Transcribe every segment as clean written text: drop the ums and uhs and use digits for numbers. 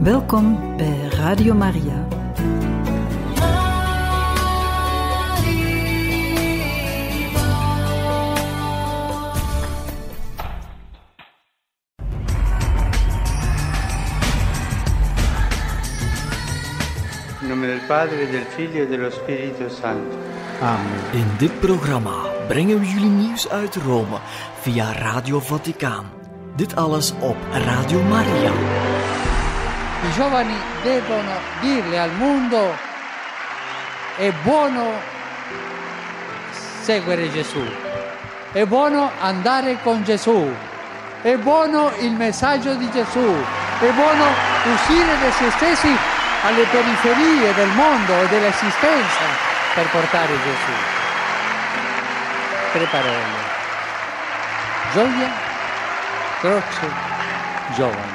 Welkom bij Radio Maria. In nome del Padre, del Figlio e dello Spirito Santo. Amen. In dit programma brengen we jullie nieuws uit Rome via Radio Vaticaan. Dit alles op Radio Maria. I giovani devono dirle al mondo: è buono seguire Gesù, è buono andare con Gesù, è buono il messaggio di Gesù, è buono uscire da se stessi alle periferie del mondo e dell'esistenza per portare Gesù. Tre parole: gioia, croce, giovani.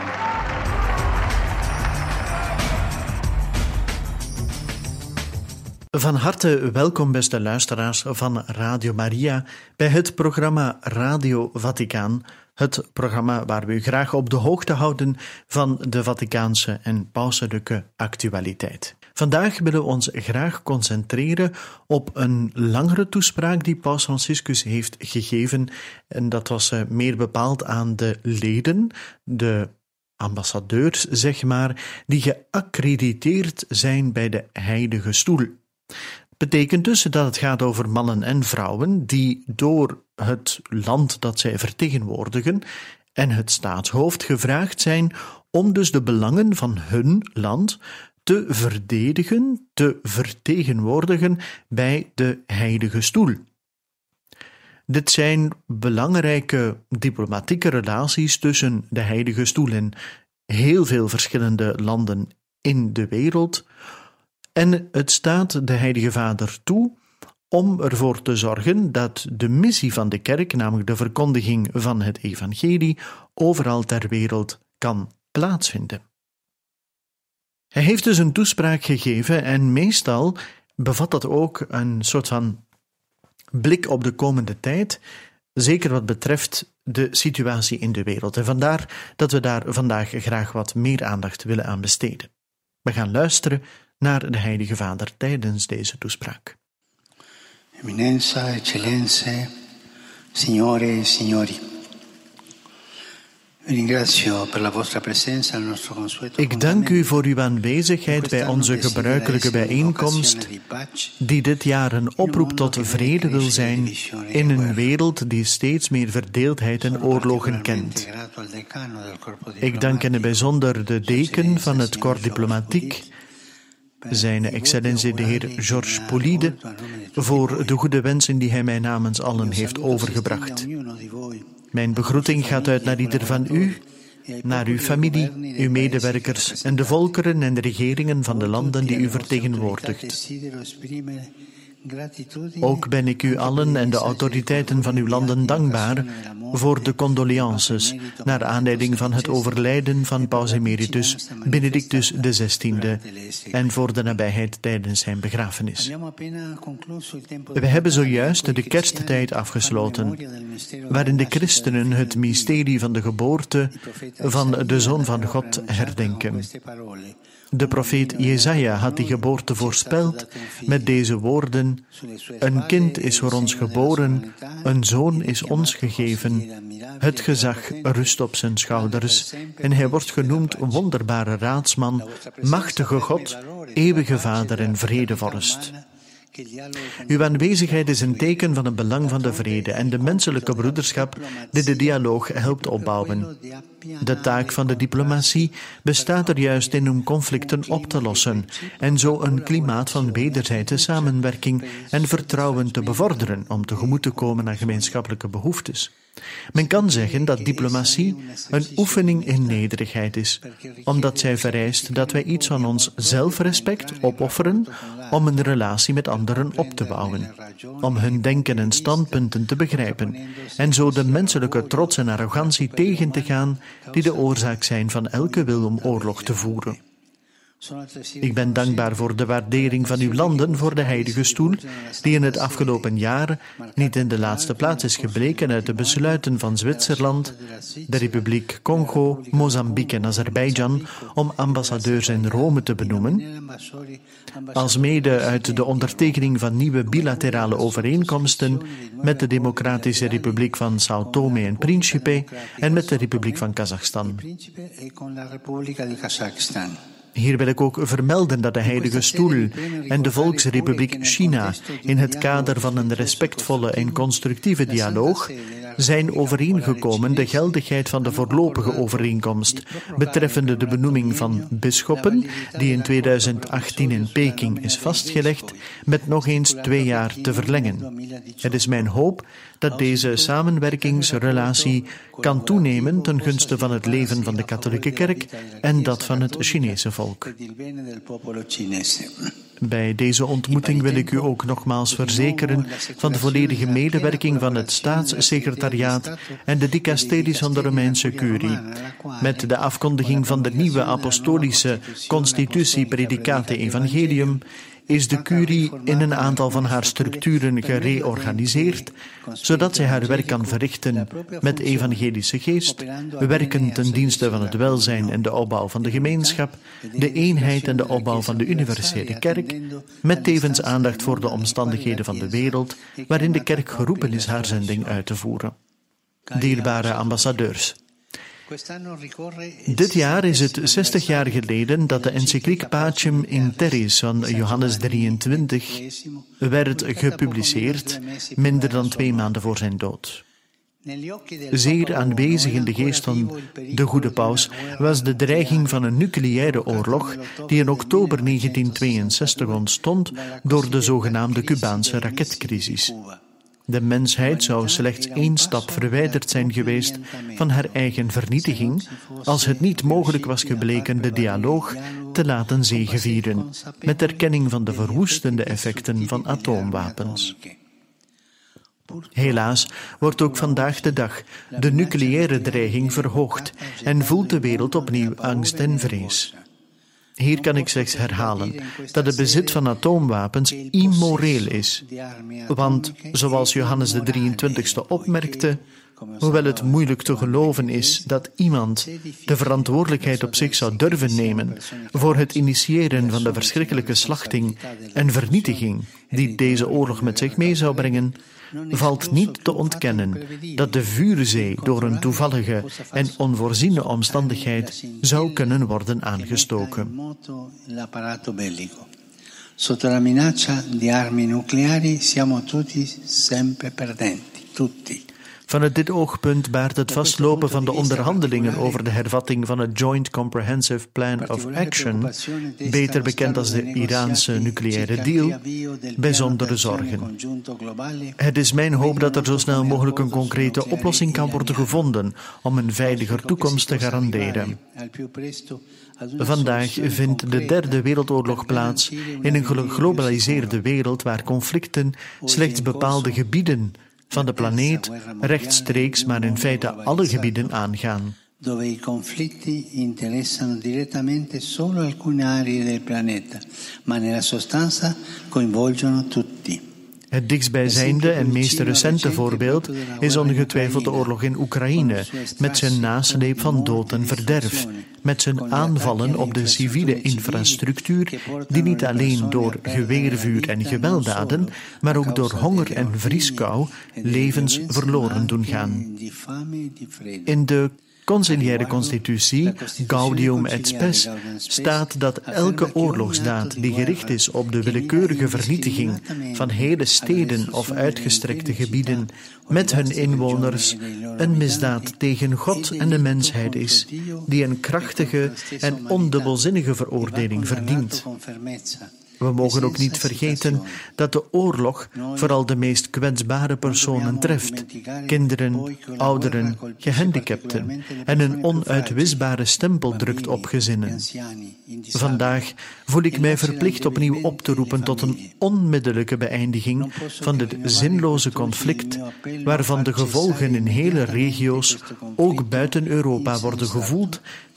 Van harte welkom, beste luisteraars van Radio Maria, bij het programma Radio Vaticaan. Het programma waar we u graag op de hoogte houden van de Vaticaanse en pauselijke actualiteit. Vandaag willen we ons graag concentreren op een langere toespraak die Paus Franciscus heeft gegeven. En dat was meer bepaald aan de leden, de ambassadeurs, zeg maar, die geaccrediteerd zijn bij de Heilige Stoel. Betekent dus dat het gaat over mannen en vrouwen die door het land dat zij vertegenwoordigen en het staatshoofd gevraagd zijn om dus de belangen van hun land te verdedigen, te vertegenwoordigen bij de Heilige Stoel. Dit zijn belangrijke diplomatieke relaties tussen de Heilige Stoel en heel veel verschillende landen in de wereld. En het staat de Heilige Vader toe om ervoor te zorgen dat de missie van de kerk, namelijk de verkondiging van het evangelie, overal ter wereld kan plaatsvinden. Hij heeft dus een toespraak gegeven en meestal bevat dat ook een soort van blik op de komende tijd, zeker wat betreft de situatie in de wereld. En vandaar dat we daar vandaag graag wat meer aandacht willen aan besteden. We gaan luisteren naar de Heilige Vader tijdens deze toespraak. Eminenza, eccellenze, signore e signori. Ik dank u voor uw aanwezigheid bij onze gebruikelijke bijeenkomst, die dit jaar een oproep tot vrede wil zijn in een wereld die steeds meer verdeeldheid en oorlogen kent. Ik dank in het bijzonder de deken van het Corps Diplomatique, zijn excellentie de heer Georges Polyde, voor de goede wensen die hij mij namens allen heeft overgebracht. Mijn begroeting gaat uit naar ieder van u, naar uw familie, uw medewerkers en de volkeren en de regeringen van de landen die u vertegenwoordigt. Ook ben ik u allen en de autoriteiten van uw landen dankbaar voor de condolences naar aanleiding van het overlijden van Paus Emeritus Benedictus XVI en voor de nabijheid tijdens zijn begrafenis. We hebben zojuist de kersttijd afgesloten, waarin de christenen het mysterie van de geboorte van de Zoon van God herdenken. De profeet Jesaja had die geboorte voorspeld met deze woorden: een kind is voor ons geboren, een zoon is ons gegeven, het gezag rust op zijn schouders en hij wordt genoemd wonderbare raadsman, machtige God, eeuwige Vader en vredevorst. Uw aanwezigheid is een teken van het belang van de vrede en de menselijke broederschap die de dialoog helpt opbouwen. De taak van de diplomatie bestaat er juist in om conflicten op te lossen en zo een klimaat van wederzijdse samenwerking en vertrouwen te bevorderen om tegemoet te komen aan gemeenschappelijke behoeftes. Men kan zeggen dat diplomatie een oefening in nederigheid is, omdat zij vereist dat wij iets van ons zelfrespect opofferen om een relatie met anderen op te bouwen, om hun denken en standpunten te begrijpen en zo de menselijke trots en arrogantie tegen te gaan die de oorzaak zijn van elke wil om oorlog te voeren. Ik ben dankbaar voor de waardering van uw landen voor de Heilige Stoel, die in het afgelopen jaar niet in de laatste plaats is gebleken uit de besluiten van Zwitserland, de Republiek Congo, Mozambique en Azerbeidzjan om ambassadeurs in Rome te benoemen, alsmede uit de ondertekening van nieuwe bilaterale overeenkomsten met de Democratische Republiek van São Tomé en Príncipe en met de Republiek van Kazachstan. Hier wil ik ook vermelden dat de Heilige Stoel en de Volksrepubliek China in het kader van een respectvolle en constructieve dialoog zijn overeengekomen de geldigheid van de voorlopige overeenkomst betreffende de benoeming van bisschoppen, die in 2018 in Peking is vastgelegd, met nog eens 2 jaar te verlengen. Het is mijn hoop dat deze samenwerkingsrelatie kan toenemen ten gunste van het leven van de katholieke kerk en dat van het Chinese volk. Bij deze ontmoeting wil ik u ook nogmaals verzekeren van de volledige medewerking van het staatssecretariaat en de dicasteries van de Romeinse Curie. Met de afkondiging van de nieuwe apostolische Constitutie Predicate Evangelium is de Curie in een aantal van haar structuren gereorganiseerd, zodat zij haar werk kan verrichten met evangelische geest, werken ten dienste van het welzijn en de opbouw van de gemeenschap, de eenheid en de opbouw van de universele kerk, met tevens aandacht voor de omstandigheden van de wereld, waarin de kerk geroepen is haar zending uit te voeren. Dierbare ambassadeurs, dit jaar is het 60 jaar geleden dat de encycliek Pacem in Terris van Johannes 23 werd gepubliceerd, minder dan 2 maanden voor zijn dood. Zeer aanwezig in de geest van de goede paus was de dreiging van een nucleaire oorlog die in oktober 1962 ontstond door de zogenaamde Cubaanse raketcrisis. De mensheid zou slechts 1 stap verwijderd zijn geweest van haar eigen vernietiging, als het niet mogelijk was gebleken de dialoog te laten zegevieren, met erkenning van de verwoestende effecten van atoomwapens. Helaas wordt ook vandaag de dag de nucleaire dreiging verhoogd en voelt de wereld opnieuw angst en vrees. Hier kan ik slechts herhalen dat het bezit van atoomwapens immoreel is. Want, zoals Johannes de 23e opmerkte, hoewel het moeilijk te geloven is dat iemand de verantwoordelijkheid op zich zou durven nemen voor het initiëren van de verschrikkelijke slachting en vernietiging die deze oorlog met zich mee zou brengen, valt niet te ontkennen dat de vuurzee door een toevallige en onvoorziene omstandigheid zou kunnen worden aangestoken. Sotto la minaccia di armi nucleari siamo tutti sempre perdenti, tutti. Vanuit dit oogpunt baart het vastlopen van de onderhandelingen over de hervatting van het Joint Comprehensive Plan of Action, beter bekend als de Iraanse nucleaire deal, bijzondere zorgen. Het is mijn hoop dat er zo snel mogelijk een concrete oplossing kan worden gevonden om een veiliger toekomst te garanderen. Vandaag vindt de 3e wereldoorlog plaats in een geglobaliseerde wereld waar conflicten slechts bepaalde gebieden van de planeet rechtstreeks, maar in feite alle gebieden aangaan. Dove i conflitti interessano direttamente solo alcune aree del pianeta, ma nella sostanza coinvolgono tutti. Het dichtstbijzijnde en meest recente voorbeeld is ongetwijfeld de oorlog in Oekraïne, met zijn nasleep van dood en verderf, met zijn aanvallen op de civiele infrastructuur, die niet alleen door geweervuur en gewelddaden, maar ook door honger en vrieskou levens verloren doen gaan. In de conciliaire constitutie, Gaudium et Spes, staat dat elke oorlogsdaad die gericht is op de willekeurige vernietiging van hele steden of uitgestrekte gebieden met hun inwoners een misdaad tegen God en de mensheid is, die een krachtige en ondubbelzinnige veroordeling verdient. We mogen ook niet vergeten dat de oorlog vooral de meest kwetsbare personen treft, kinderen, ouderen, gehandicapten, en een onuitwisbare stempel drukt op gezinnen. Vandaag voel ik mij verplicht opnieuw op te roepen tot een onmiddellijke beëindiging van dit zinloze conflict, waarvan de gevolgen in hele regio's, ook buiten Europa, worden gevoeld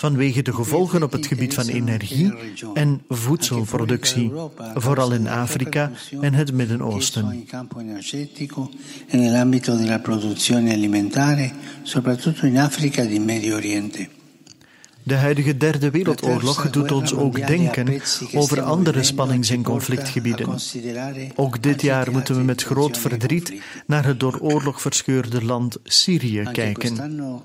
vanwege de gevolgen op het gebied van energie en voedselproductie, vooral in Afrika en het Midden-Oosten. En nell'ambito della produzione alimentare, soprattutto in Africa e in Medio Oriente. De huidige Derde Wereldoorlog doet ons ook denken over andere spannings- en conflictgebieden. Ook dit jaar moeten we met groot verdriet naar het door oorlog verscheurde land Syrië kijken.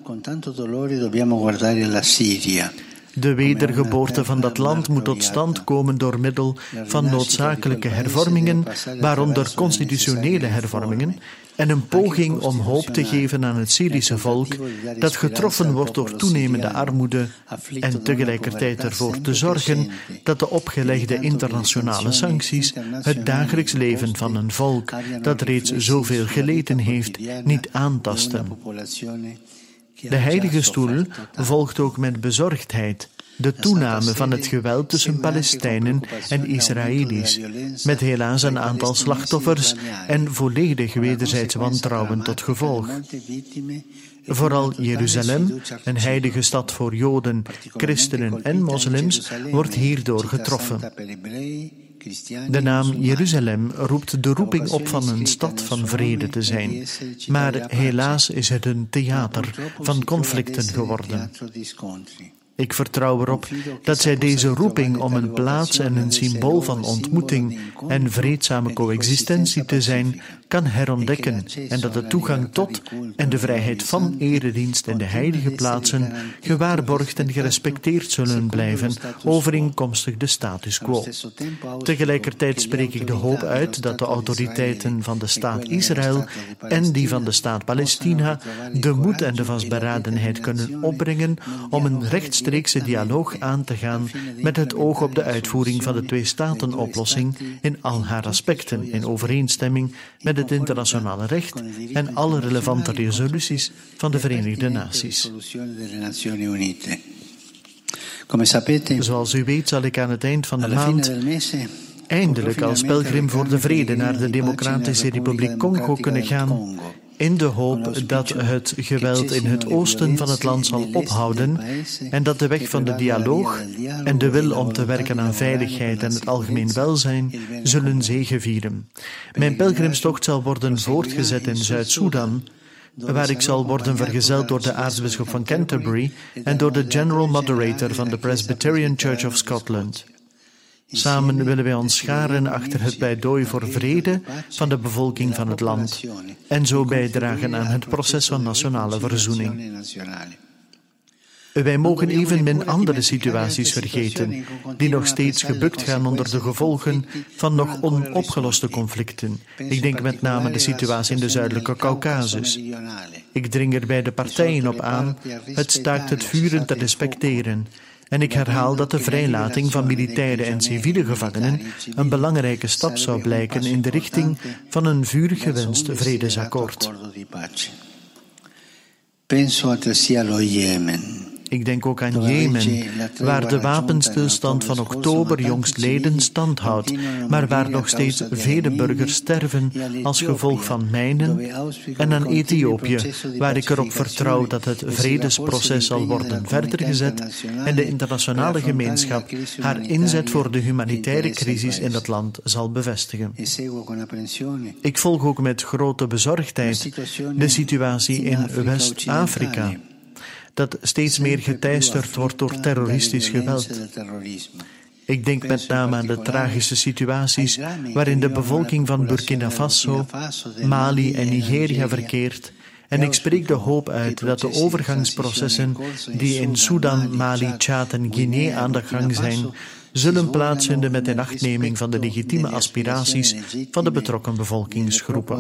De wedergeboorte van dat land moet tot stand komen door middel van noodzakelijke hervormingen, waaronder constitutionele hervormingen, en een poging om hoop te geven aan het Syrische volk dat getroffen wordt door toenemende armoede en tegelijkertijd ervoor te zorgen dat de opgelegde internationale sancties het dagelijks leven van een volk dat reeds zoveel geleden heeft niet aantasten. De Heilige Stoel volgt ook met bezorgdheid de toename van het geweld tussen Palestijnen en Israëli's, met helaas een aantal slachtoffers en volledig wederzijds wantrouwen tot gevolg. Vooral Jeruzalem, een heilige stad voor Joden, christenen en moslims, wordt hierdoor getroffen. De naam Jeruzalem roept de roeping op van een stad van vrede te zijn, maar helaas is het een theater van conflicten geworden. Ik vertrouw erop dat zij deze roeping om een plaats en een symbool van ontmoeting en vreedzame coexistentie te zijn, kan herontdekken en dat de toegang tot en de vrijheid van eredienst in de heilige plaatsen gewaarborgd en gerespecteerd zullen blijven, overeenkomstig de status quo. Tegelijkertijd spreek ik de hoop uit dat de autoriteiten van de staat Israël en die van de staat Palestina de moed en de vastberadenheid kunnen opbrengen om een rechtstreekse dialoog aan te gaan met het oog op de uitvoering van de twee-staten-oplossing in al haar aspecten, in overeenstemming met het internationale recht en alle relevante resoluties van de Verenigde Naties. Zoals u weet zal ik aan het eind van de maand eindelijk als pelgrim voor de vrede naar de Democratische Republiek Congo kunnen gaan, in de hoop dat het geweld in het oosten van het land zal ophouden en dat de weg van de dialoog en de wil om te werken aan veiligheid en het algemeen welzijn zullen zegevieren. Mijn pelgrimstocht zal worden voortgezet in Zuid-Soedan, waar ik zal worden vergezeld door de aartsbisschop van Canterbury en door de General Moderator van de Presbyterian Church of Scotland. Samen willen wij ons scharen achter het pleidooi voor vrede van de bevolking van het land en zo bijdragen aan het proces van nationale verzoening. Wij mogen evenmin andere situaties vergeten, die nog steeds gebukt gaan onder de gevolgen van nog onopgeloste conflicten. Ik denk met name aan de situatie in de zuidelijke Caucasus. Ik dring er bij de partijen op aan het staakt het vuren te respecteren. En ik herhaal dat de vrijlating van militaire en civiele gevangenen een belangrijke stap zou blijken in de richting van een vurig gewenst vredesakkoord. Ik denk ook aan Jemen, waar de wapenstilstand van oktober jongstleden stand houdt, maar waar nog steeds vele burgers sterven als gevolg van mijnen, en aan Ethiopië, waar ik erop vertrouw dat het vredesproces zal worden verder gezet en de internationale gemeenschap haar inzet voor de humanitaire crisis in het land zal bevestigen. Ik volg ook met grote bezorgdheid de situatie in West-Afrika, dat steeds meer geteisterd wordt door terroristisch geweld. Ik denk met name aan de tragische situaties waarin de bevolking van Burkina Faso, Mali en Nigeria verkeert, en ik spreek de hoop uit dat de overgangsprocessen die in Sudan, Mali, Tjaad en Guinea aan de gang zijn, zullen plaatsvinden met inachtneming van de legitieme aspiraties van de betrokken bevolkingsgroepen.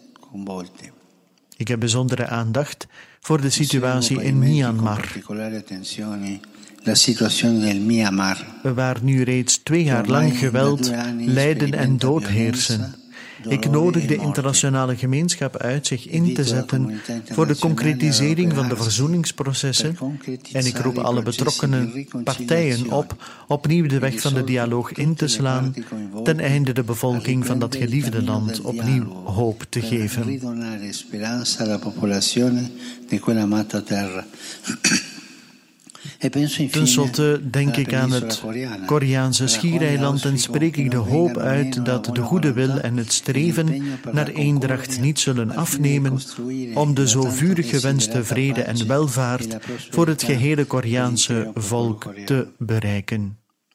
Ik heb bijzondere aandacht voor de situatie in Myanmar, waar nu reeds 2 jaar lang geweld, lijden en dood heersen. Ik nodig de internationale gemeenschap uit zich in te zetten voor de concretisering van de verzoeningsprocessen en ik roep alle betrokkenen partijen op opnieuw de weg van de dialoog in te slaan ten einde de bevolking van dat geliefde land opnieuw hoop te geven. Ten slotte denk ik aan het Koreaanse schiereiland en spreek ik de hoop uit dat de goede wil en het streven naar eendracht niet zullen afnemen om de zo vurig gewenste vrede en welvaart voor het gehele Koreaanse volk te bereiken.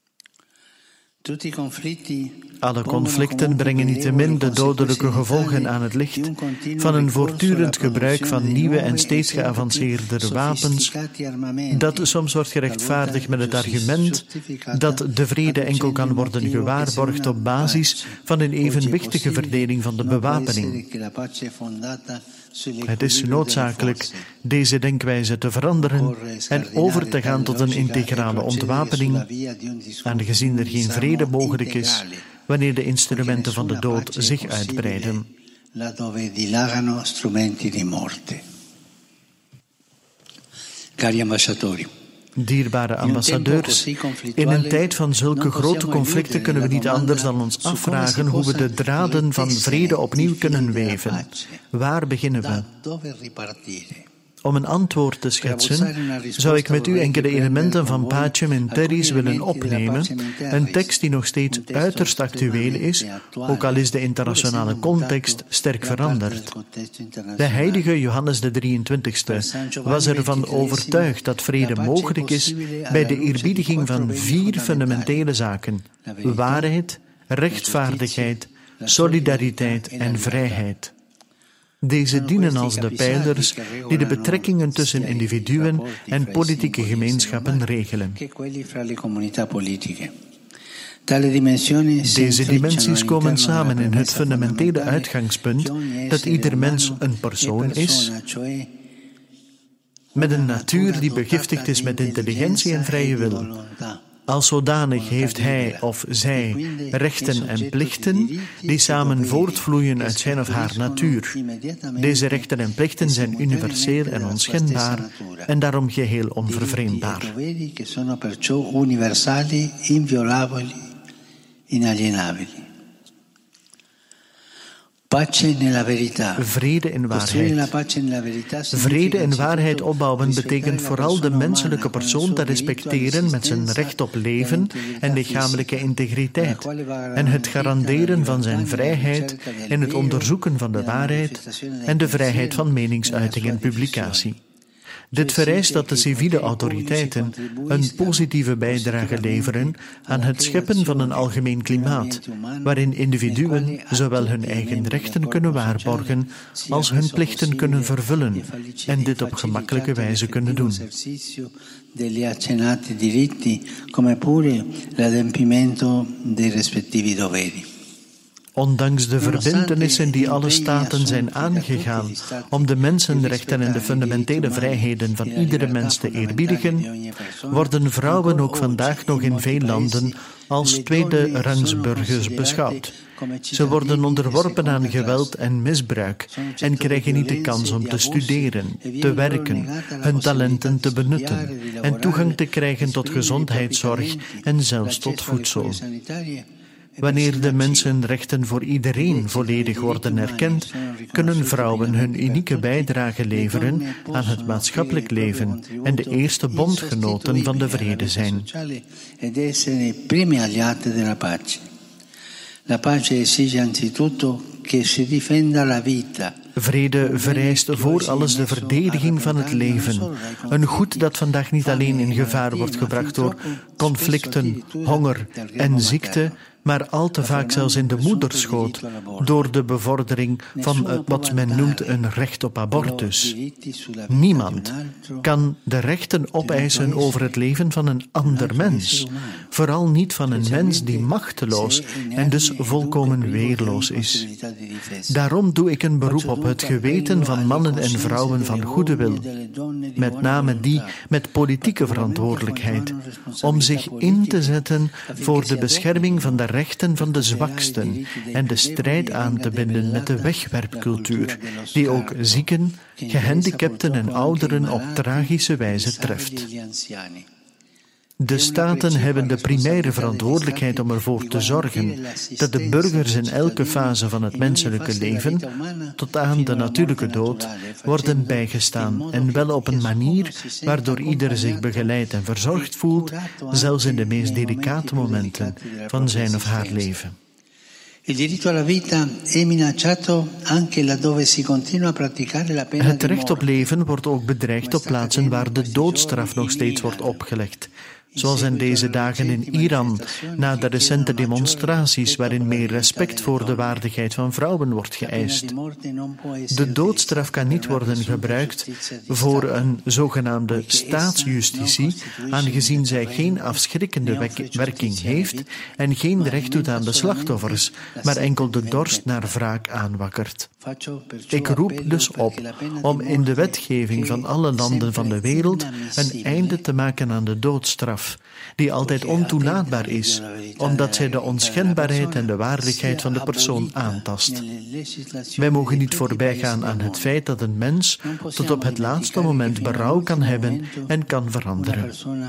Alle conflicten brengen niettemin de dodelijke gevolgen aan het licht van een voortdurend gebruik van nieuwe en steeds geavanceerdere wapens, dat soms wordt gerechtvaardigd met het argument dat de vrede enkel kan worden gewaarborgd op basis van een evenwichtige verdeling van de bewapening. Het is noodzakelijk deze denkwijze te veranderen en over te gaan tot een integrale ontwapening, aangezien er geen vrede mogelijk is wanneer de instrumenten van de dood zich uitbreiden. Cari ambasciatori. Dierbare ambassadeurs, in een tijd van zulke grote conflicten kunnen we niet anders dan ons afvragen hoe we de draden van vrede opnieuw kunnen weven. Waar beginnen we? Om een antwoord te schetsen, zou ik met u enkele elementen van Pacem in Terris willen opnemen, een tekst die nog steeds uiterst actueel is, ook al is de internationale context sterk veranderd. De heilige Johannes de 23e was ervan overtuigd dat vrede mogelijk is bij de eerbiediging van 4 fundamentele zaken: waarheid, rechtvaardigheid, solidariteit en vrijheid. Deze dienen als de pijlers die de betrekkingen tussen individuen en politieke gemeenschappen regelen. Deze dimensies komen samen in het fundamentele uitgangspunt dat ieder mens een persoon is, met een natuur die begiftigd is met intelligentie en vrije wil. Als zodanig heeft hij of zij rechten en plichten die samen voortvloeien uit zijn of haar natuur. Deze rechten en plichten zijn universeel en onschendbaar en daarom geheel onvervreemdbaar. Vrede in waarheid. Vrede in waarheid opbouwen betekent vooral de menselijke persoon te respecteren met zijn recht op leven en lichamelijke integriteit en het garanderen van zijn vrijheid in het onderzoeken van de waarheid en de vrijheid van meningsuiting en publicatie. Dit vereist dat de civiele autoriteiten een positieve bijdrage leveren aan het scheppen van een algemeen klimaat, waarin individuen zowel hun eigen rechten kunnen waarborgen als hun plichten kunnen vervullen en dit op gemakkelijke wijze kunnen doen. Degli accennati diritti, come pure l'adempimento dei rispettivi doveri. Ondanks de verbintenissen die alle staten zijn aangegaan om de mensenrechten en de fundamentele vrijheden van iedere mens te eerbiedigen, worden vrouwen ook vandaag nog in veel landen als tweede-rangs burgers beschouwd. Ze worden onderworpen aan geweld en misbruik en krijgen niet de kans om te studeren, te werken, hun talenten te benutten en toegang te krijgen tot gezondheidszorg en zelfs tot voedsel. Wanneer de mensenrechten voor iedereen volledig worden erkend, kunnen vrouwen hun unieke bijdrage leveren aan het maatschappelijk leven en de eerste bondgenoten van de vrede zijn. La pace esige anzitutto che si difenda la vita. Vrede vereist voor alles de verdediging van het leven. Een goed dat vandaag niet alleen in gevaar wordt gebracht door conflicten, honger en ziekte, maar al te vaak zelfs in de moederschoot, door de bevordering van wat men noemt een recht op abortus. Niemand kan de rechten opeisen over het leven van een ander mens, vooral niet van een mens die machteloos en dus volkomen weerloos is. Daarom doe ik een beroep op het geweten van mannen en vrouwen van goede wil, met name die met politieke verantwoordelijkheid, om zich in te zetten voor de bescherming van de rechten van de zwaksten en de strijd aan te binden met de wegwerpcultuur, die ook zieken, gehandicapten en ouderen op tragische wijze treft. De staten hebben de primaire verantwoordelijkheid om ervoor te zorgen dat de burgers in elke fase van het menselijke leven, tot aan de natuurlijke dood, worden bijgestaan en wel op een manier waardoor ieder zich begeleid en verzorgd voelt, zelfs in de meest delicate momenten van zijn of haar leven. Het recht op leven wordt ook bedreigd op plaatsen waar de doodstraf nog steeds wordt opgelegd. Zoals in deze dagen in Iran, na de recente demonstraties waarin meer respect voor de waardigheid van vrouwen wordt geëist. De doodstraf kan niet worden gebruikt voor een zogenaamde staatsjustitie, aangezien zij geen afschrikkende werking heeft en geen recht doet aan de slachtoffers, maar enkel de dorst naar wraak aanwakkert. Ik roep dus op om in de wetgeving van alle landen van de wereld een einde te maken aan de doodstraf, die altijd ontoelaatbaar is, omdat zij de onschendbaarheid en de waardigheid van de persoon aantast. Wij mogen niet voorbijgaan aan het feit dat een mens tot op het laatste moment berouw kan hebben en kan veranderen.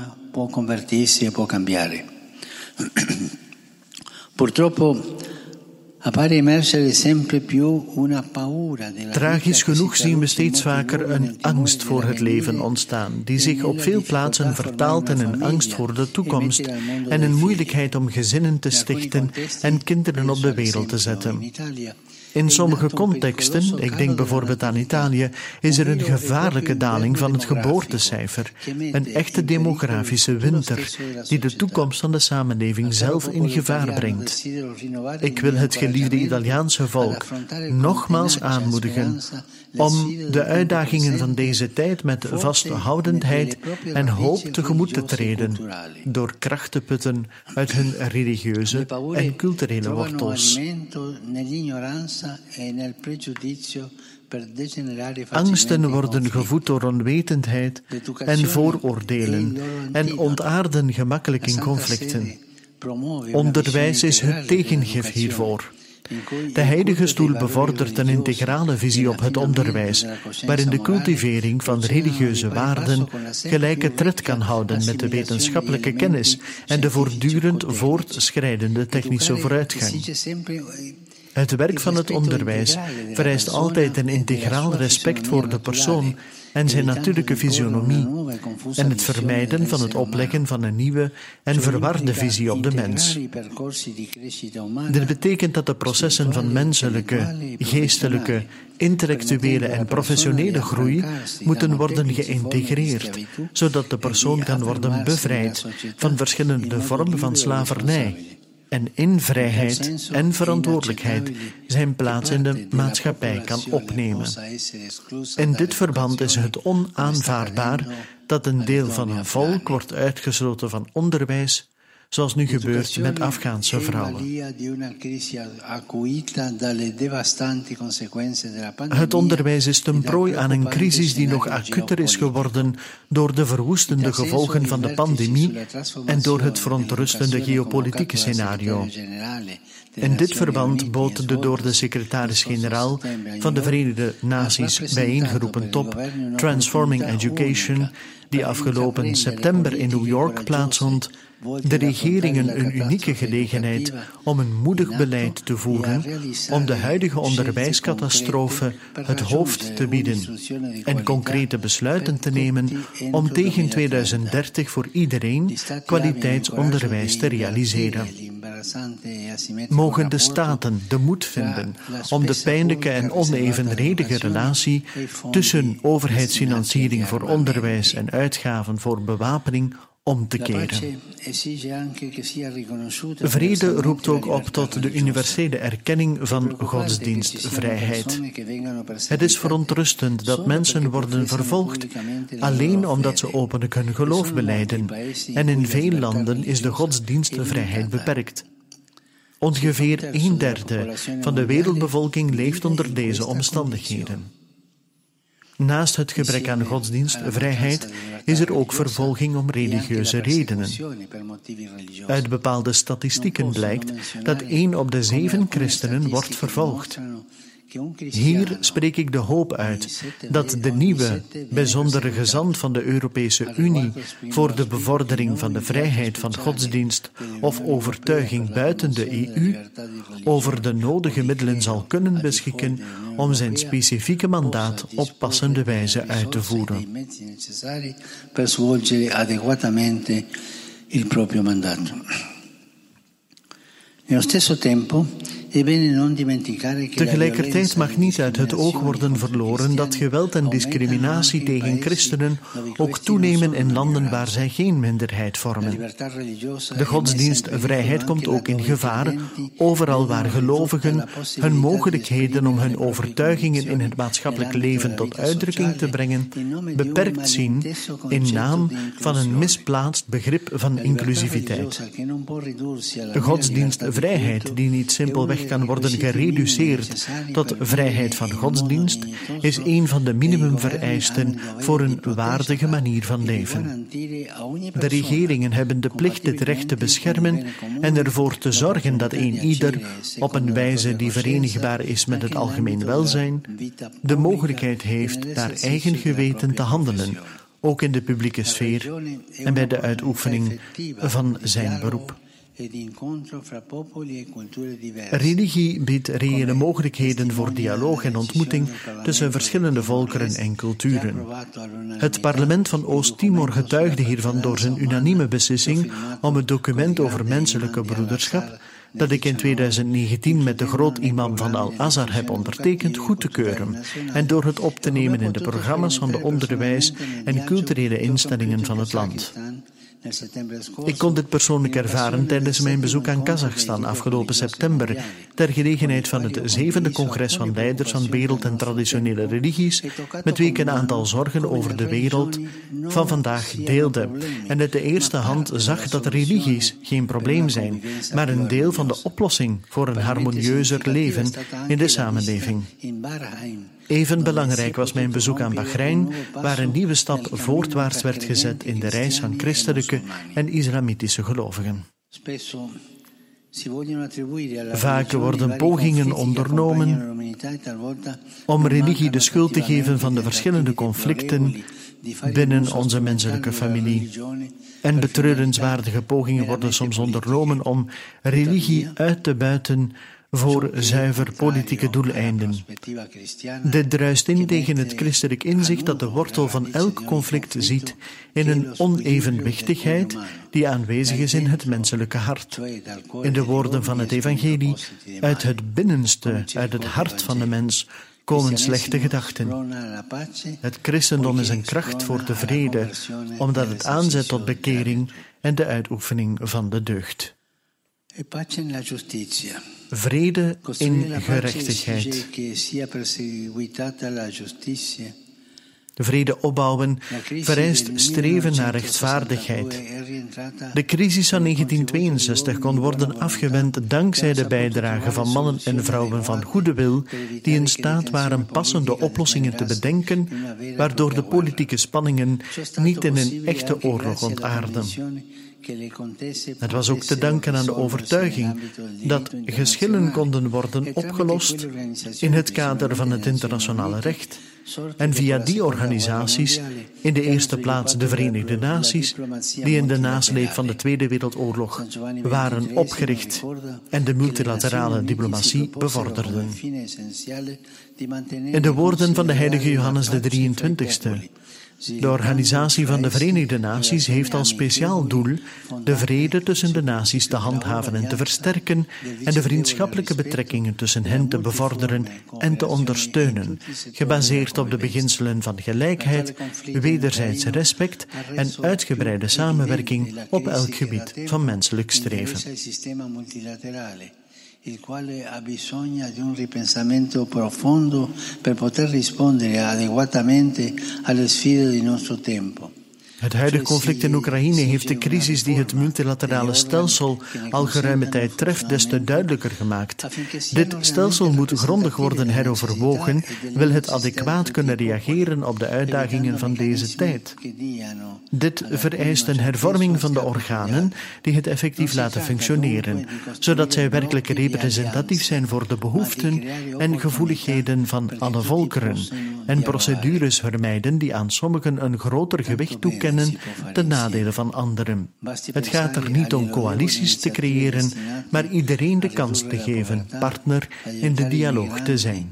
Tragisch genoeg zien we steeds vaker een angst voor het leven ontstaan, die zich op veel plaatsen vertaalt in een angst voor de toekomst en een moeilijkheid om gezinnen te stichten en kinderen op de wereld te zetten. In sommige contexten, ik denk bijvoorbeeld aan Italië, is er een gevaarlijke daling van het geboortecijfer, een echte demografische winter, die de toekomst van de samenleving zelf in gevaar brengt. Ik wil het geliefde Italiaanse volk nogmaals aanmoedigen om de uitdagingen van deze tijd met vasthoudendheid en hoop tegemoet te treden, door kracht te putten uit hun religieuze en culturele wortels. Angsten worden gevoed door onwetendheid en vooroordelen en ontaarden gemakkelijk in conflicten. Onderwijs is het tegengif hiervoor. De Heilige Stoel bevordert een integrale visie op het onderwijs, waarin de cultivering van religieuze waarden gelijke tred kan houden met de wetenschappelijke kennis en de voortdurend voortschrijdende technische vooruitgang. Het werk van het onderwijs vereist altijd een integraal respect voor de persoon en zijn natuurlijke fysionomie en het vermijden van het opleggen van een nieuwe en verwarde visie op de mens. Dit betekent dat de processen van menselijke, geestelijke, intellectuele en professionele groei moeten worden geïntegreerd, zodat de persoon kan worden bevrijd van verschillende vormen van slavernij en in vrijheid en verantwoordelijkheid zijn plaats in de maatschappij kan opnemen. In dit verband is het onaanvaardbaar dat een deel van een volk wordt uitgesloten van onderwijs, zoals nu gebeurt met Afghaanse vrouwen. Het onderwijs is ten prooi aan een crisis die nog acuter is geworden door de verwoestende gevolgen van de pandemie en door het verontrustende geopolitieke scenario. In dit verband bood de door de secretaris-generaal van de Verenigde Naties bijeengeroepen top Transforming Education, die afgelopen september in New York plaatsvond, de regeringen een unieke gelegenheid om een moedig beleid te voeren om de huidige onderwijscatastrofe het hoofd te bieden en concrete besluiten te nemen om tegen 2030 voor iedereen kwaliteitsonderwijs te realiseren. Mogen de staten de moed vinden om de pijnlijke en onevenredige relatie tussen overheidsfinanciering voor onderwijs en uitgaven voor bewapening om te keren. Vrede roept ook op tot de universele erkenning van godsdienstvrijheid. Het is verontrustend dat mensen worden vervolgd alleen omdat ze openlijk hun geloof belijden, en in veel landen is de godsdienstvrijheid beperkt. Ongeveer 1/3 van de wereldbevolking leeft onder deze omstandigheden. Naast het gebrek aan godsdienstvrijheid is er ook vervolging om religieuze redenen. Uit bepaalde statistieken blijkt dat 1 op de 7 christenen wordt vervolgd. Hier spreek ik de hoop uit dat de nieuwe, bijzondere gezant van de Europese Unie voor de bevordering van de vrijheid van godsdienst of overtuiging buiten de EU over de nodige middelen zal kunnen beschikken om zijn specifieke mandaat op passende wijze uit te voeren. Per svolgere adeguatamente il proprio mandato. Nello stesso tempo è bene non dimenticare che tegelijkertijd mag niet uit het oog worden verloren dat geweld en discriminatie tegen christenen ook toenemen in landen waar zij geen minderheid vormen. De godsdienstvrijheid komt ook in gevaar, overal waar gelovigen hun mogelijkheden om hun overtuigingen in het maatschappelijk leven tot uitdrukking te brengen beperkt zien in naam van een misplaatst begrip van inclusiviteit. De godsdienstvrijheid, die niet simpelweg kan worden gereduceerd tot vrijheid van godsdienst, is een van de minimumvereisten voor een waardige manier van leven. De regeringen hebben de plicht dit recht te beschermen en ervoor te zorgen dat ieder, op een wijze die verenigbaar is met het algemeen welzijn, de mogelijkheid heeft naar eigen geweten te handelen, ook in de publieke sfeer en bij de uitoefening van zijn beroep. Religie biedt reële mogelijkheden voor dialoog en ontmoeting tussen verschillende volkeren en culturen. Het parlement van Oost-Timor getuigde hiervan door zijn unanieme beslissing om het document over menselijke broederschap, dat ik in 2019 met de groot-imam van Al-Azhar heb ondertekend, goed te keuren en door het op te nemen in de programma's van de onderwijs- en culturele instellingen van het land. Ik kon dit persoonlijk ervaren tijdens mijn bezoek aan Kazachstan afgelopen september, ter gelegenheid van het 7e congres van leiders van wereld- en traditionele religies, met wie ik een aantal zorgen over de wereld van vandaag deelde en uit de eerste hand zag dat religies geen probleem zijn, maar een deel van de oplossing voor een harmonieuzer leven in de samenleving. Even belangrijk was mijn bezoek aan Bahrein, waar een nieuwe stap voortwaarts werd gezet in de reis van christelijke en islamitische gelovigen. Vaak worden pogingen ondernomen om religie de schuld te geven van de verschillende conflicten binnen onze menselijke familie. En betreurenswaardige pogingen worden soms ondernomen om religie uit te buiten voor zuiver politieke doeleinden. Dit druist in tegen het christelijk inzicht dat de wortel van elk conflict ziet in een onevenwichtigheid die aanwezig is in het menselijke hart. In de woorden van het evangelie, uit het binnenste, uit het hart van de mens, komen slechte gedachten. Het christendom is een kracht voor de vrede, omdat het aanzet tot bekering en de uitoefening van de deugd. Vrede in gerechtigheid. De vrede opbouwen vereist streven naar rechtvaardigheid. De crisis van 1962 kon worden afgewend dankzij de bijdrage van mannen en vrouwen van goede wil die in staat waren passende oplossingen te bedenken, waardoor de politieke spanningen niet in een echte oorlog ontaarden. Het was ook te danken aan de overtuiging dat geschillen konden worden opgelost in het kader van het internationale recht en via die organisaties, in de eerste plaats de Verenigde Naties, die in de nasleep van de Tweede Wereldoorlog waren opgericht en de multilaterale diplomatie bevorderden. In de woorden van de heilige Johannes de 23e, de Organisatie van de Verenigde Naties heeft als speciaal doel de vrede tussen de naties te handhaven en te versterken en de vriendschappelijke betrekkingen tussen hen te bevorderen en te ondersteunen, gebaseerd op de beginselen van gelijkheid, wederzijds respect en uitgebreide samenwerking op elk gebied van menselijk streven. Il quale ha bisogno di un ripensamento profondo per poter rispondere adeguatamente alle sfide del nostro tempo. Het huidige conflict in Oekraïne heeft de crisis die het multilaterale stelsel al geruime tijd treft des te duidelijker gemaakt. Dit stelsel moet grondig worden heroverwogen, wil het adequaat kunnen reageren op de uitdagingen van deze tijd. Dit vereist een hervorming van de organen die het effectief laten functioneren, zodat zij werkelijk representatief zijn voor de behoeften en gevoeligheden van alle volkeren en procedures vermijden die aan sommigen een groter gewicht toekennen ten nadele van anderen. Het gaat er niet om coalities te creëren, maar iedereen de kans te geven partner in de dialoog te zijn.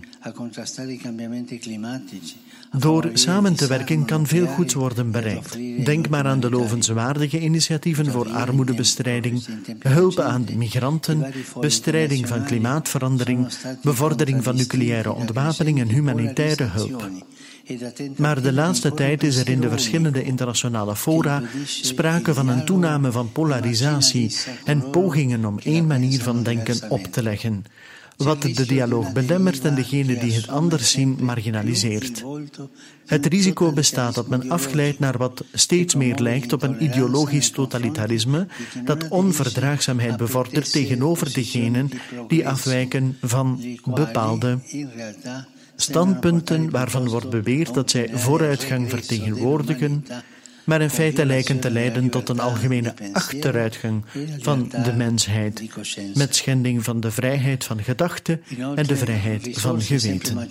Door samen te werken kan veel goeds worden bereikt. Denk maar aan de lovenswaardige initiatieven voor armoedebestrijding, hulp aan migranten, bestrijding van klimaatverandering, bevordering van nucleaire ontwapening en humanitaire hulp. Maar de laatste tijd is er in de verschillende internationale fora sprake van een toename van polarisatie en pogingen om één manier van denken op te leggen, wat de dialoog belemmert en degenen die het anders zien marginaliseert. Het risico bestaat dat men afglijdt naar wat steeds meer lijkt op een ideologisch totalitarisme dat onverdraagzaamheid bevordert tegenover degenen die afwijken van bepaalde standpunten waarvan wordt beweerd dat zij vooruitgang vertegenwoordigen, maar in feite lijken te leiden tot een algemene achteruitgang van de mensheid, met schending van de vrijheid van gedachte en de vrijheid van geweten.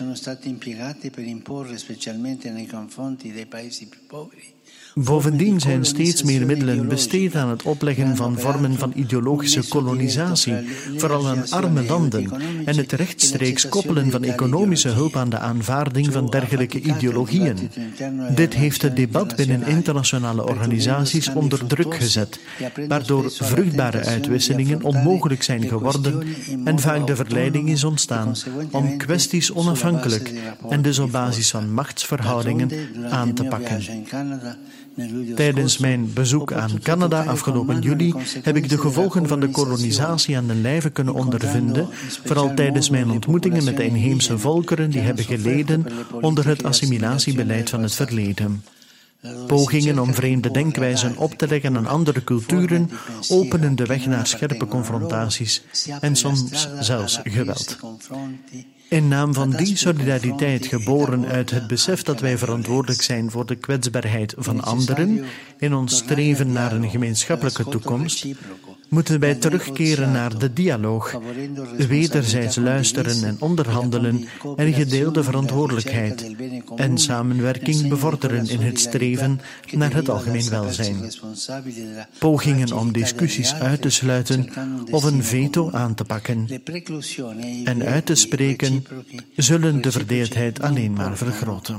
Bovendien zijn steeds meer middelen besteed aan het opleggen van vormen van ideologische kolonisatie, vooral aan arme landen, en het rechtstreeks koppelen van economische hulp aan de aanvaarding van dergelijke ideologieën. Dit heeft het debat binnen internationale organisaties onder druk gezet, waardoor vruchtbare uitwisselingen onmogelijk zijn geworden en vaak de verleiding is ontstaan om kwesties onafhankelijk en dus op basis van machtsverhoudingen aan te pakken. Tijdens mijn bezoek aan Canada afgelopen juli heb ik de gevolgen van de kolonisatie aan den lijve kunnen ondervinden, vooral tijdens mijn ontmoetingen met de inheemse volkeren die hebben geleden onder het assimilatiebeleid van het verleden. Pogingen om vreemde denkwijzen op te leggen aan andere culturen openen de weg naar scherpe confrontaties en soms zelfs geweld. In naam van die solidariteit, geboren uit het besef dat wij verantwoordelijk zijn voor de kwetsbaarheid van anderen in ons streven naar een gemeenschappelijke toekomst, moeten wij terugkeren naar de dialoog, wederzijds luisteren en onderhandelen en gedeelde verantwoordelijkheid en samenwerking bevorderen in het streven naar het algemeen welzijn. Pogingen om discussies uit te sluiten of een veto aan te pakken en uit te spreken zullen de verdeeldheid alleen maar vergroten.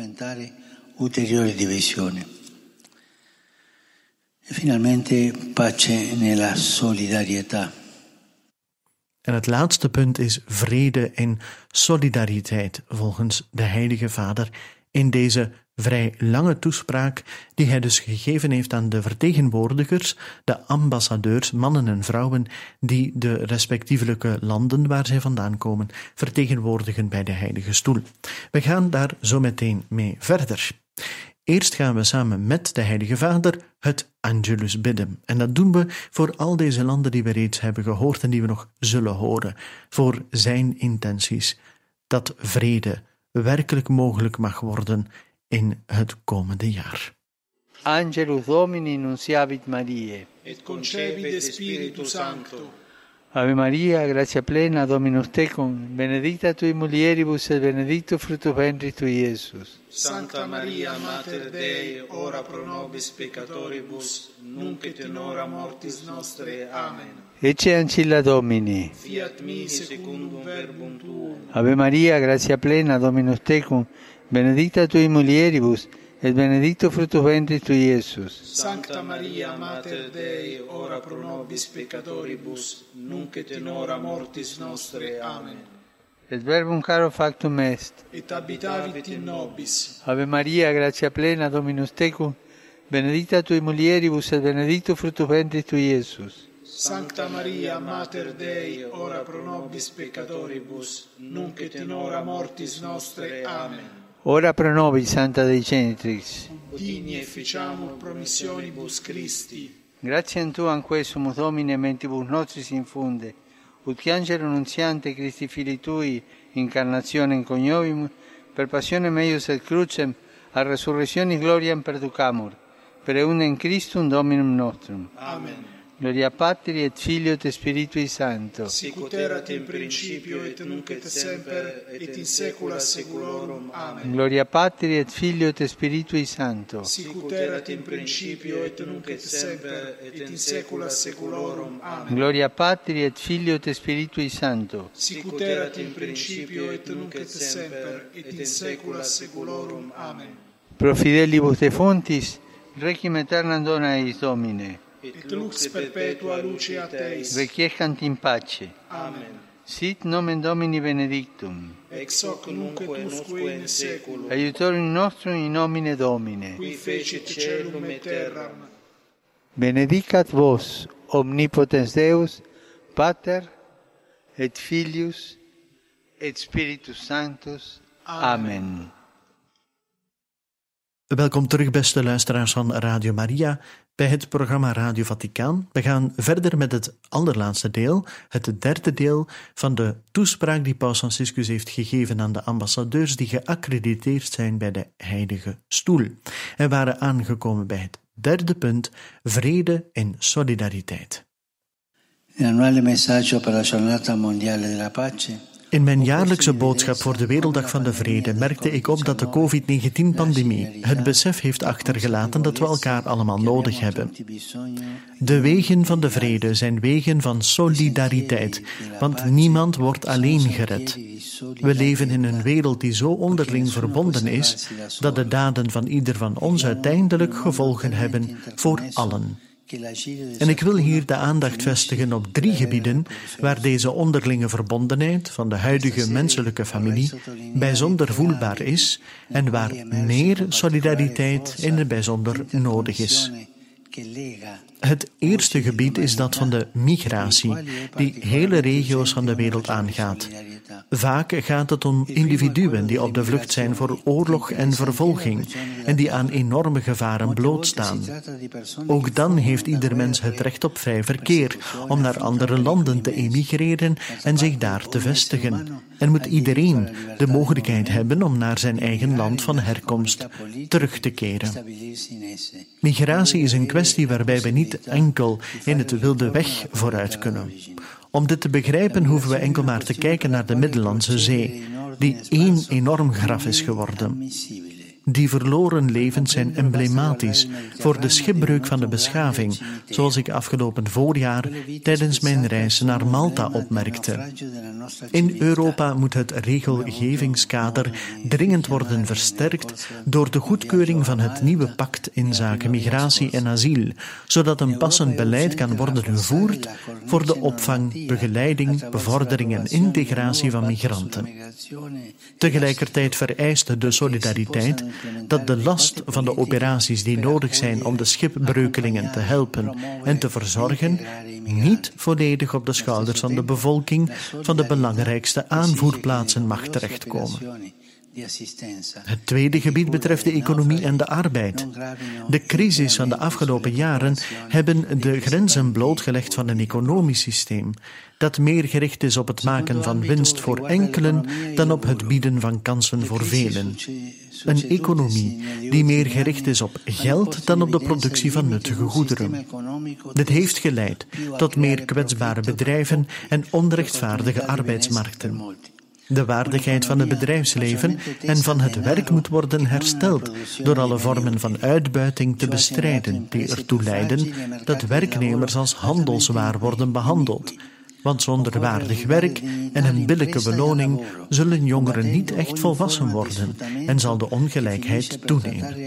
E finalmente pace nella solidarietà. En het laatste punt is vrede en solidariteit, volgens de Heilige Vader, in deze vrij lange toespraak die hij dus gegeven heeft aan de vertegenwoordigers, de ambassadeurs, mannen en vrouwen, die de respectievelijke landen waar zij vandaan komen vertegenwoordigen bij de Heilige Stoel. We gaan daar zo meteen mee verder. Eerst gaan we samen met de Heilige Vader het Angelus bidden. En dat doen we voor al deze landen die we reeds hebben gehoord en die we nog zullen horen. Voor zijn intenties. Dat vrede werkelijk mogelijk mag worden in het komende jaar. Angelus Domini nunciavit Mariae. Et concepit Spiritus Sancto. Ave Maria, gratia plena, Dominus tecum, benedicta tui mulieribus et benedictus fructus ventris tui, Iesus. Sancta Maria, Mater Dei, ora pro nobis peccatoribus, nunc et in hora mortis nostre. Amen. Ecce ancilla Domini. Fiat mi secundum verbum tuum. Ave Maria, gratia plena, Dominus tecum, benedicta tui mulieribus, et benedictus fructus ventris tui, Iesus. Sancta Maria, Mater Dei, ora pro nobis peccatoribus, nunc et in hora mortis nostre. Amen. Et verbum caro factum est. Et habitavit in nobis. Ave Maria, gratia plena, Dominus tecum, benedicta tui mulieribus, et benedictus fructus ventris tui, Iesus. Sancta Maria, Mater Dei, ora pro nobis peccatoribus, nunc et in hora mortis nostre. Amen. Ora pro nobis Santa Dei Genitrix. Digni efficiamur promissionibus Christi. Gratiam Tuam quesumus Domine mentibus nostris infunde, ut angelo nunziante Christi Filii Tui incarnationem coniovimus, per passionem eius et crucem a resurrectionis gloriam perducamur, per eundem Christum Dominum nostrum. Amen. Gloria Patri et Filio et Spiritui Sancto. Sicut erat in principio et nunc et semper et in saecula saeculorum. Amen. Gloria Patri et Filio et Spiritui Sancto. Sicut erat in principio et nunc et semper et in saecula saeculorum. Amen. Gloria Patri et Filio et Spiritui Sancto. Sicut erat in principio et nunc et semper et in saecula saeculorum. Amen. Pro fidelibus defuntis, requiem aeternam dona eis Domine. Et lux perpetua luceat eis. Requiescant in pace. Amen. Sit nomen Domini benedictum. Ex hoc nunc et usque in saeculum. Aiutorium nostrum in nomine Domine. Qui fecit caelum et terram. Benedicat vos, omnipotens Deus, Pater, et Filius, et Spiritus Sanctus. Amen. Welkom terug, beste luisteraars van Radio Maria, bij het programma Radio Vaticaan. We gaan verder met het allerlaatste deel, het derde deel van de toespraak die Paus Franciscus heeft gegeven aan de ambassadeurs die geaccrediteerd zijn bij de Heilige Stoel. En waren aangekomen bij het derde punt, vrede en solidariteit. L'annuale messaggio per la giornata mondiale della pace. In mijn jaarlijkse boodschap voor de Werelddag van de Vrede merkte ik op dat de COVID-19-pandemie het besef heeft achtergelaten dat we elkaar allemaal nodig hebben. De wegen van de vrede zijn wegen van solidariteit, want niemand wordt alleen gered. We leven in een wereld die zo onderling verbonden is, dat de daden van ieder van ons uiteindelijk gevolgen hebben voor allen. En ik wil hier de aandacht vestigen op 3 gebieden waar deze onderlinge verbondenheid van de huidige menselijke familie bijzonder voelbaar is en waar meer solidariteit in het bijzonder nodig is. Het eerste gebied is dat van de migratie, die hele regio's van de wereld aangaat. Vaak gaat het om individuen die op de vlucht zijn voor oorlog en vervolging en die aan enorme gevaren blootstaan. Ook dan heeft ieder mens het recht op vrij verkeer om naar andere landen te emigreren en zich daar te vestigen. En moet iedereen de mogelijkheid hebben om naar zijn eigen land van herkomst terug te keren. Migratie is een kwestie waarbij we niet enkel in het wilde weg vooruit kunnen. Om dit te begrijpen hoeven we enkel maar te kijken naar de Middellandse Zee, die één enorm graf is geworden. Die verloren levens zijn emblematisch voor de schipbreuk van de beschaving, zoals ik afgelopen voorjaar tijdens mijn reis naar Malta opmerkte. In Europa moet het regelgevingskader dringend worden versterkt door de goedkeuring van het nieuwe pact inzake migratie en asiel, zodat een passend beleid kan worden gevoerd voor de opvang, begeleiding, bevordering en integratie van migranten. Tegelijkertijd vereist de solidariteit dat de last van de operaties die nodig zijn om de schipbreukelingen te helpen en te verzorgen, niet volledig op de schouders van de bevolking van de belangrijkste aanvoerplaatsen mag terechtkomen. Het tweede gebied betreft de economie en de arbeid. De crisis van de afgelopen jaren hebben de grenzen blootgelegd van een economisch systeem dat meer gericht is op het maken van winst voor enkelen dan op het bieden van kansen voor velen. Een economie die meer gericht is op geld dan op de productie van nuttige goederen. Dit heeft geleid tot meer kwetsbare bedrijven en onrechtvaardige arbeidsmarkten. De waardigheid van het bedrijfsleven en van het werk moet worden hersteld door alle vormen van uitbuiting te bestrijden die ertoe leiden dat werknemers als handelswaar worden behandeld. Want zonder waardig werk en een billijke beloning zullen jongeren niet echt volwassen worden en zal de ongelijkheid toenemen.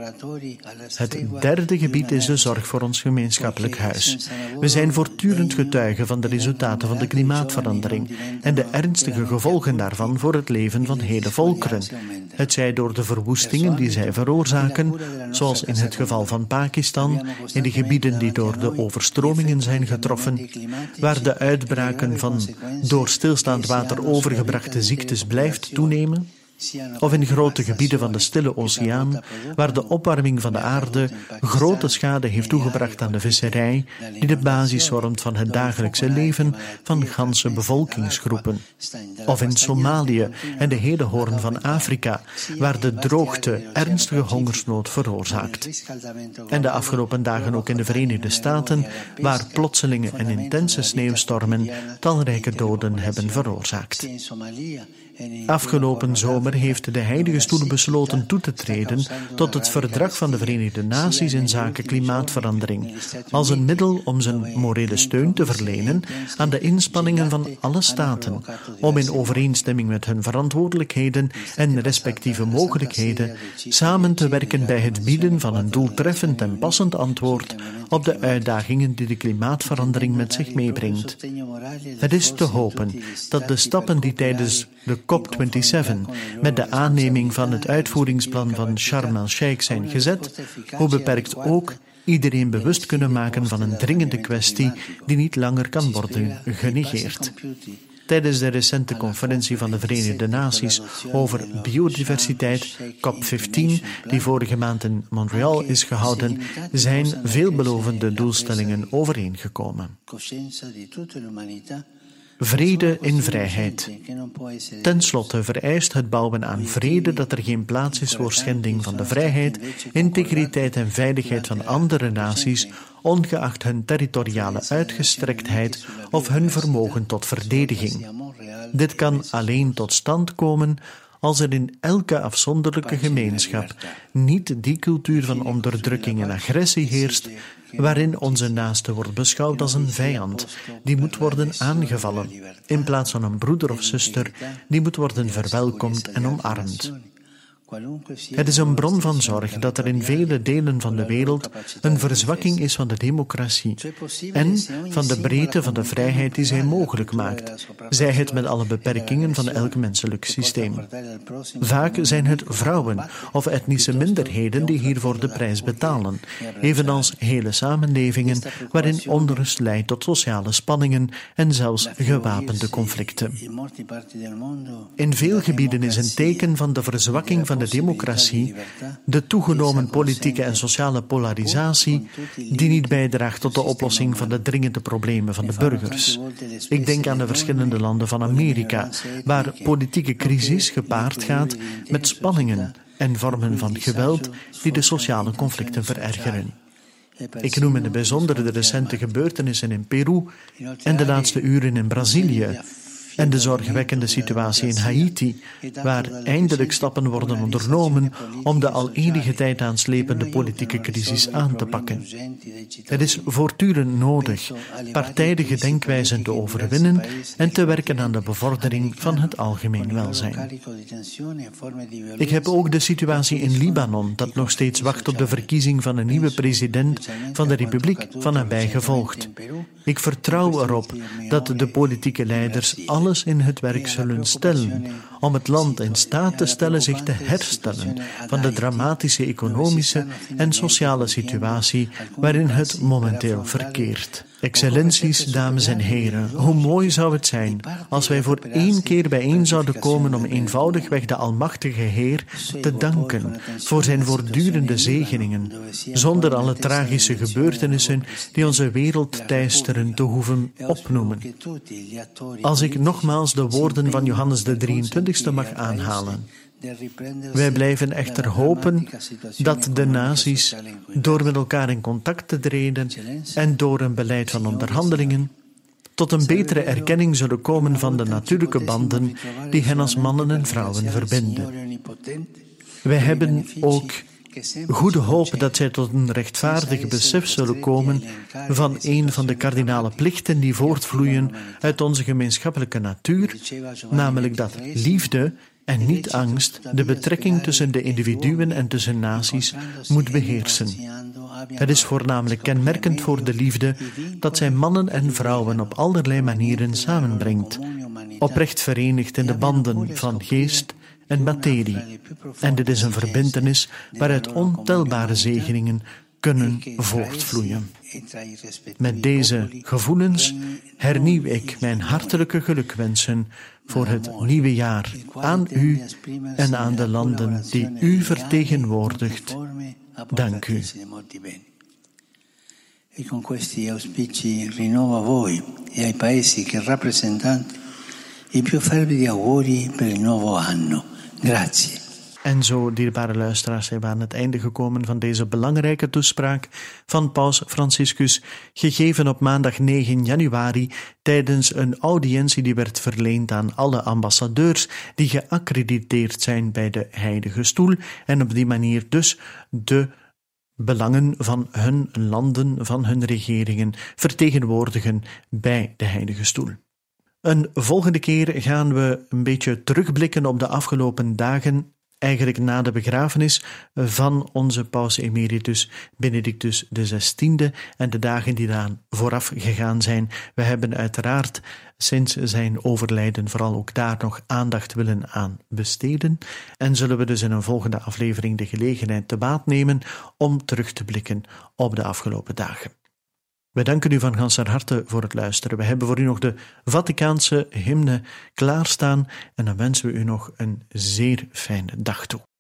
Het derde gebied is de zorg voor ons gemeenschappelijk huis. We zijn voortdurend getuigen van de resultaten van de klimaatverandering en de ernstige gevolgen daarvan voor het leven van hele volkeren. Het zij door de verwoestingen die zij veroorzaken, zoals in het geval van Pakistan, in de gebieden die door de overstromingen zijn getroffen, waar de uitbraken van door stilstaand water overgebrachte ziektes blijft toenemen, of in grote gebieden van de Stille Oceaan, waar de opwarming van de aarde grote schade heeft toegebracht aan de visserij, die de basis vormt van het dagelijkse leven van ganse bevolkingsgroepen. Of in Somalië en de hele Hoorn van Afrika, waar de droogte ernstige hongersnood veroorzaakt. En de afgelopen dagen ook in de Verenigde Staten, waar plotselinge en intense sneeuwstormen talrijke doden hebben veroorzaakt. Afgelopen zomer heeft de Heilige Stoel besloten toe te treden tot het Verdrag van de Verenigde Naties in zaken klimaatverandering, als een middel om zijn morele steun te verlenen aan de inspanningen van alle staten, om in overeenstemming met hun verantwoordelijkheden en respectieve mogelijkheden samen te werken bij het bieden van een doeltreffend en passend antwoord op de uitdagingen die de klimaatverandering met zich meebrengt. Het is te hopen dat de stappen die tijdens de COP27 met de aanneming van het uitvoeringsplan van Sharm el-Sheikh zijn gezet, hoe beperkt ook, iedereen bewust kunnen maken van een dringende kwestie die niet langer kan worden genegeerd. Tijdens de recente conferentie van de Verenigde Naties over biodiversiteit, COP15, die vorige maand in Montreal is gehouden, zijn veelbelovende doelstellingen overeengekomen. Vrede in vrijheid. Ten slotte vereist het bouwen aan vrede dat er geen plaats is voor schending van de vrijheid, integriteit en veiligheid van andere naties, ongeacht hun territoriale uitgestrektheid of hun vermogen tot verdediging. Dit kan alleen tot stand komen als er in elke afzonderlijke gemeenschap niet die cultuur van onderdrukking en agressie heerst, waarin onze naaste wordt beschouwd als een vijand, die moet worden aangevallen, in plaats van een broeder of zuster, die moet worden verwelkomd en omarmd. Het is een bron van zorg dat er in vele delen van de wereld een verzwakking is van de democratie en van de breedte van de vrijheid die zij mogelijk maakt, zij het met alle beperkingen van elk menselijk systeem. Vaak zijn het vrouwen of etnische minderheden die hiervoor de prijs betalen, evenals hele samenlevingen waarin onrust leidt tot sociale spanningen en zelfs gewapende conflicten. In veel gebieden is een teken van de verzwakking van de democratie de toegenomen politieke en sociale polarisatie die niet bijdraagt tot de oplossing van de dringende problemen van de burgers. Ik denk aan de verschillende landen van Amerika, waar politieke crisis gepaard gaat met spanningen en vormen van geweld die de sociale conflicten verergeren. Ik noem in het bijzonder de recente gebeurtenissen in Peru en de laatste uren in Brazilië, en de zorgwekkende situatie in Haiti, waar eindelijk stappen worden ondernomen om de al enige tijd aanslepende politieke crisis aan te pakken. Het is voortdurend nodig partijdige denkwijzen te overwinnen en te werken aan de bevordering van het algemeen welzijn. Ik heb ook de situatie in Libanon, dat nog steeds wacht op de verkiezing van een nieuwe president van de Republiek, van nabij gevolgd. Ik vertrouw erop dat de politieke leiders alles in het werk zullen stellen om het land in staat te stellen zich te herstellen van de dramatische economische en sociale situatie waarin het momenteel verkeert. Excellenties, dames en heren, hoe mooi zou het zijn als wij voor één keer bijeen zouden komen om eenvoudigweg de Almachtige Heer te danken voor zijn voortdurende zegeningen, zonder alle tragische gebeurtenissen die onze wereld teisteren te hoeven opnoemen. Als ik nogmaals de woorden van Johannes de 23e mag aanhalen. Wij blijven echter hopen dat de naties, door met elkaar in contact te treden en door een beleid van onderhandelingen, tot een betere erkenning zullen komen van de natuurlijke banden die hen als mannen en vrouwen verbinden. Wij hebben ook goede hoop dat zij tot een rechtvaardig besef zullen komen van een van de kardinale plichten die voortvloeien uit onze gemeenschappelijke natuur, namelijk dat liefde en niet angst de betrekking tussen de individuen en tussen naties moet beheersen. Het is voornamelijk kenmerkend voor de liefde dat zij mannen en vrouwen op allerlei manieren samenbrengt, oprecht verenigd in de banden van geest en materie. En dit is een verbintenis waaruit ontelbare zegeningen kunnen voortvloeien. Met deze gevoelens hernieuw ik mijn hartelijke gelukwensen voor het nieuwe jaar aan u en aan de landen die u vertegenwoordigt. Dank u. E con questi auspici rinnovo a voi e ai paesi che rappresentate i più fervidi auguri per il nuovo anno. Grazie. En zo, dierbare luisteraars, zijn we aan het einde gekomen van deze belangrijke toespraak van Paus Franciscus, gegeven op maandag 9 januari tijdens een audiëntie die werd verleend aan alle ambassadeurs die geaccrediteerd zijn bij de Heilige Stoel en op die manier dus de belangen van hun landen, van hun regeringen vertegenwoordigen bij de Heilige Stoel. Een volgende keer gaan we een beetje terugblikken op de afgelopen dagen, eigenlijk na de begrafenis van onze paus emeritus Benedictus XVI en de dagen die daaraan vooraf gegaan zijn. We hebben uiteraard sinds zijn overlijden vooral ook daar nog aandacht willen aan besteden en zullen we dus in een volgende aflevering de gelegenheid te baat nemen om terug te blikken op de afgelopen dagen. We danken u van ganser harte voor het luisteren. We hebben voor u nog de Vaticaanse hymne klaarstaan en dan wensen we u nog een zeer fijne dag toe.